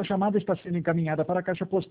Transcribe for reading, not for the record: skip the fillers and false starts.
Sua chamada está sendo encaminhada para a caixa postal